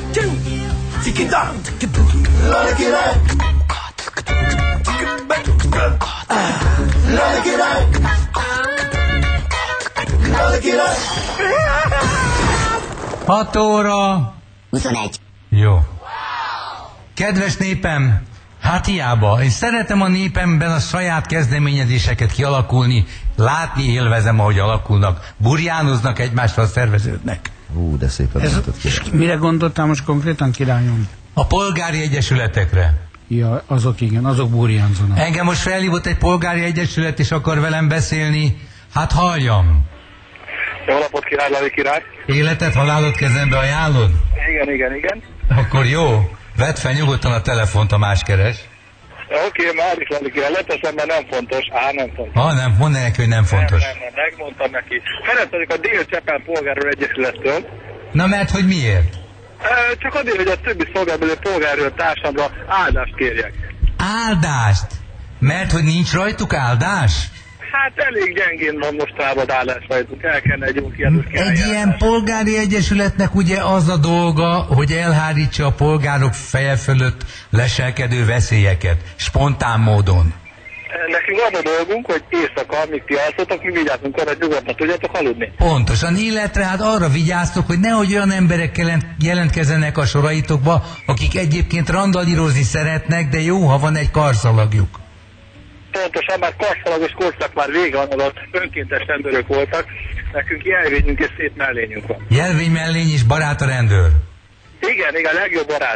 Hat óra 21. Jó. Kedves népem, hát hiába. Én szeretem a népemben a saját kezdeményezéseket kialakulni, látni élvezem, ahogy alakulnak. Burjánoznak egymással, szerveződnek. De szépen mondtad ki. És mire gondoltál most konkrétan, királyom? A polgári egyesületekre. Ja, azok igen, azok burjánzanak. Engem most felhívott egy polgári egyesület, és akar velem beszélni. Hát halljam. Jó napot, király, Levi király. Életet, halálot kezembe ajánlod? Igen. Akkor jó. Vedd fel nyugodtan a telefont, a más keres. Oké, már is Levi király. Leteszem, mert nem fontos. Nem fontos. Nem, mondd neki, hogy nem fontos. Nem, megmondtam neki. Ferenc vagyok a Dél-Csepel Polgárőr Egyesülettől. Na mert, hogy miért? Csak azért, hogy a többi szolgálatbeli polgárőr társamra áldást kérjek. Áldást? Mert, hogy nincs rajtuk áldás? Hát elég gyengén van mostanában állás rajtuk, el kellene egy jó kiadós Egy ilyen polgári egyesületnek ugye az a dolga, hogy elhárítsa a polgárok feje fölött leselkedő veszélyeket, spontán módon. Nekünk az a dolgunk, hogy éjszaka, amíg ti alszotok, mi vigyázunk arra, hogy nyugodtan tudjátok aludni. Pontosan, illetve hát arra vigyáztok, hogy nehogy olyan emberek jelentkezzenek a soraitokba, akik egyébként randalírozni szeretnek, de jó, ha van egy karszalagjuk. Pontosan, már karszalagos korszak már vége van, alatt önkéntes rendőrök voltak, nekünk jelvényünk és szép mellényünk van. Jelvény mellény is barát a rendőr? Igen, legjobb barát.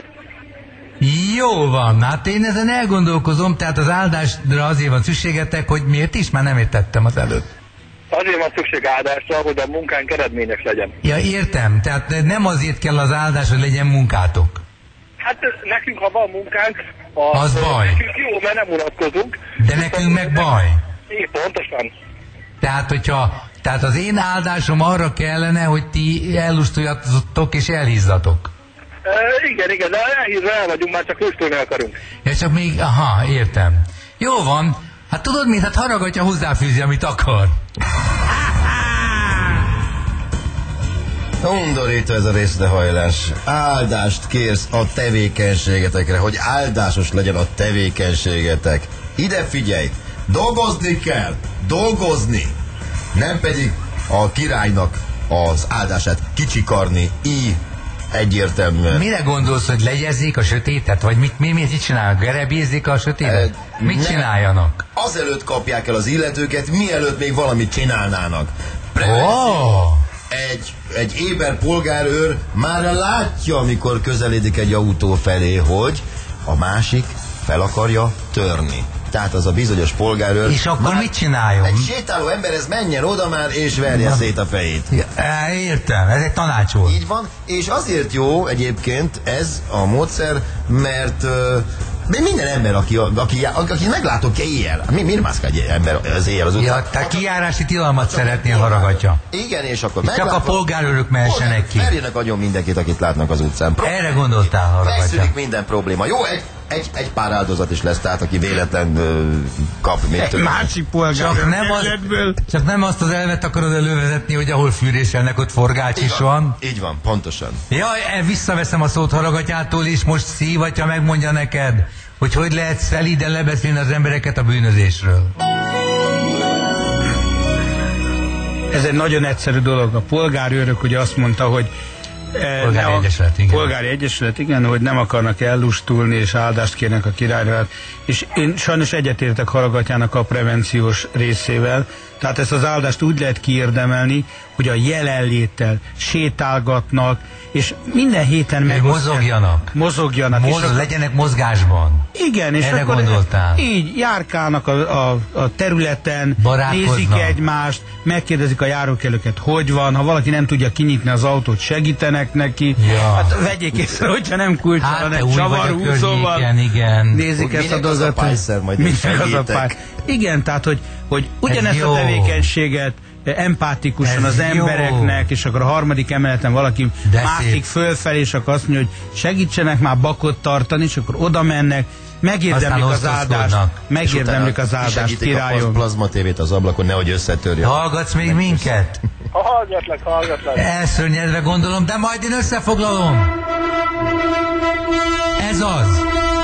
Jó van, hát én ezen elgondolkozom, tehát az áldásra azért van szükségetek, hogy miért is? Már nem értettem az előtt. Azért van szükség áldásra, hogy a munkánk eredményes legyen. Ja, értem, tehát nem azért kell az áldás, hogy legyen munkátok. Hát nekünk, ha van munkánk, az baj. Nekünk jó, mert nem unatkozunk. De nekünk meg baj. Igen, pontosan. Tehát az én áldásom arra kellene, hogy ti ellustuljatok és elhizzatok. Igen, de elhízva el vagyunk, már csak lustulni akarunk. Ja, csak még, értem. Jó van, hát tudod mit, hát haragatja, hozzáfűzi, amit akar. Undorító ez a részrehajlás. Áldást kérsz a tevékenységetekre, hogy áldásos legyen a tevékenységetek. Ide figyelj, dolgozni kell, dolgozni. Nem pedig a királynak az áldását kicsikarni, így egyértelműen. Mire gondolsz, hogy legyezzék a sötétet? Vagy mit csinálnak? Gerebézzék a sötétet? Mit csináljanak? Azelőtt kapják el az illetőket, mielőtt még valamit csinálnának. Egy éber polgárőr már látja, amikor közeledik egy autó felé, hogy a másik fel akarja törni. Tehát az a bizonyos polgárőr... És akkor mit csináljon? Egy sétáló ember, ez menjen oda már, és verje szét a fejét. Értem, ez egy tanács volt. Így van, és azért jó egyébként ez a módszer, mert... de minden ember, aki meglátok éjjel, miért mászkál egy ember az éjjel az utcán? Ja, tehát kijárási tilalmat szeretnél, haragatja. Igen, és akkor csak a polgárőrök mehessenek ki. Verjenek agyon mindenkit, akit látnak az utcán. Erre gondoltál, haragatja. Megszűnik minden probléma. Jó, egy pár áldozat is lesz, tehát aki véletlen kap. Egy másik polgárőr. Csak nem azt az elvet akarod elővezetni, hogy ahol fűrészelnek, ott forgács is van. Így van, pontosan. Jaj, visszaveszem a szót haragatjától, és most szívatja megmondja neked, hogy lehet szelíden lebeszélni az embereket a bűnözésről. Ez egy nagyon egyszerű dolog. A polgárőrök ugye azt mondta, hogy Polgári Egyesület, igen, hogy nem akarnak ellustulni, és áldást kérnek a királyra. És én sajnos egyetértek Haragatyának a prevenciós részével. Tehát ezt az áldást úgy lehet kiérdemelni, hogy a jelenléttel sétálgatnak, és minden héten mozogjanak. Legyenek mozgásban. Igen, és erre akkor gondoltál. Így járkálnak a területen, nézik egymást, megkérdezik a járókelőket, hogy van, ha valaki nem tudja kinyitni az autót, segítenek neki. Ja. Hát vegyék észre, hogyha nem kulcsal, hanem csavarú, szóval igen. nézik ezt a dolgot. Igen, tehát, hogy ugyanezt a tevékenységet empátikusan az embereknek, és akkor a harmadik emeleten valaki mászik fölfelé, és akkor azt mondja, hogy segítsenek már bakot tartani, és akkor oda mennek, megérdemlik az áldást. Megérdemlik az áldást, királyom. A plazma tévét az ablakon, nehogy összetörjön. Hallgatsz még minket? Hallgatlak. Elszörnyedve gondolom, de majd én összefoglalom. Ez az!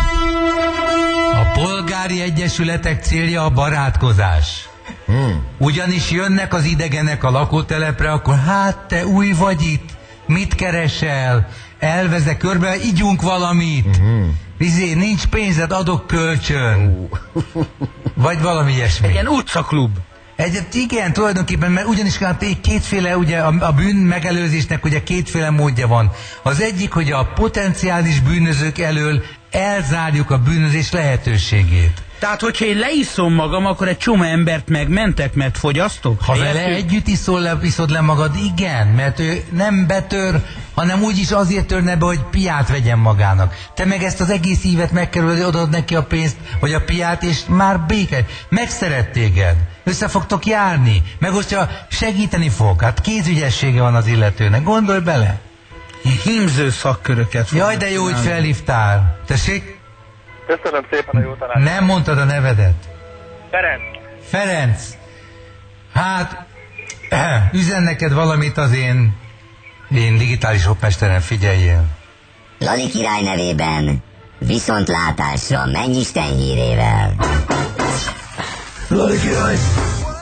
A polgári egyesületek célja a barátkozás. Ugyanis jönnek az idegenek a lakótelepre, akkor hát te új vagy itt, mit keresel? Elvezek körbe, igyunk valamit. Nincs pénzed, adok kölcsön. Vagy valami ilyesmi. Egy ilyen utcaklub. Igen, tulajdonképpen, mert ugyanis kétféle, ugye a bűn megelőzésnek ugye kétféle módja van. Az egyik, hogy a potenciális bűnözők elől elzárjuk a bűnözés lehetőségét. Tehát, hogyha én leiszom magam, akkor egy csomó embert megmentek, mert fogyasztok? Ha vele együtt iszod le magad, igen, mert ő nem betör, hanem úgyis azért törne be, hogy piát vegyen magának. Te meg ezt az egész ívet megkerülöd, odaad neki a pénzt, vagy a piát, és már béke. Megszeret téged. Össze fogtok járni. Meg hogyha segíteni fog. Hát kézügyessége van az illetőnek. Gondolj bele. Hímző szakköröket. Jaj, de jó, hogy felhívtál. Tessék? Köszönöm szépen a jó tanácsot. Nem mondtad a nevedet. Ferenc. Ferenc. Hát, üzen neked valamit az én digitális hopmesteren, figyeljél. Lali király nevében viszontlátásra, Mennyisten hírével. Lali király!